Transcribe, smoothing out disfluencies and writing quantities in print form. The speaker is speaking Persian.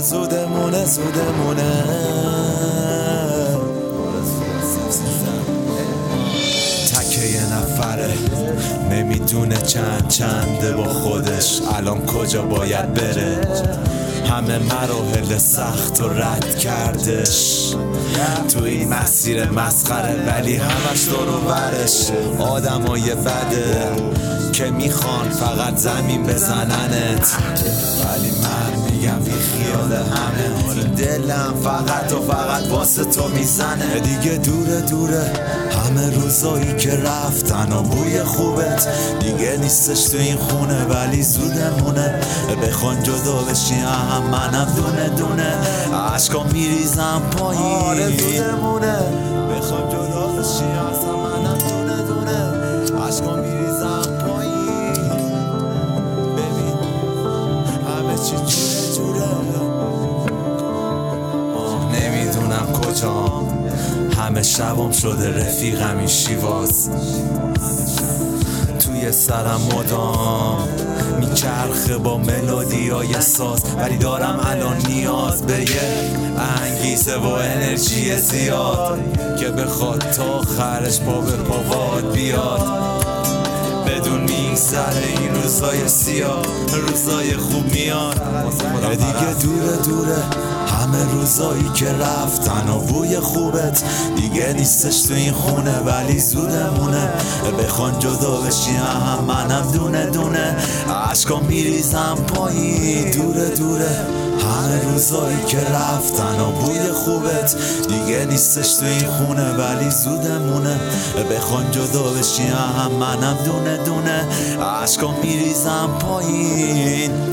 زودمونه تکه یه نفره نمیدونه چنده با خودش الان کجا باید بره. همه مراحل سخت و رد کردش تو این مسیر مسخره، ولی همش دور و برش آدمای بده که میخوان فقط زمین بزننت، ولی من میگم بی خیال همه، این دلم فقط و فقط واسه تو میزنه. دیگه دوره همه روزایی که رفتن و بوی خوبت دیگه نیستش تو این خونه، ولی زودمونه بخوان جدا بشی هم منم دونه عشقا میریزم پایین. آره زودمونه بخوان جدا بشی هم منم دونه عشقا میریزم پایین. ببین همه چی جوره نمیدونم کجام، همه شبم شده رفیقم این شیواز، توی سرم مدام میچرخه با ملودیای ساز، ولی دارم الان نیاز به یه انگیزه و انرژی زیاد که بخواد تا آخرش پا به پا باد بیاد. بدون میگذره این روزای سیاه، روزای خوب میاد. دیگه دوره همه روزایی که رفتن و بوی خوبت دیگه نیستش تو این خونه، ولی زودمونه بخوان جدا بشی هم منم دونه عشقا میریزم پایین. دوره همه روزایی که رفتن و بوی خوبت دیگه نیستش تو این خونه، ولی زودمونه بخوان جدا بشی هم منم دونه عشقا میریزم پایین.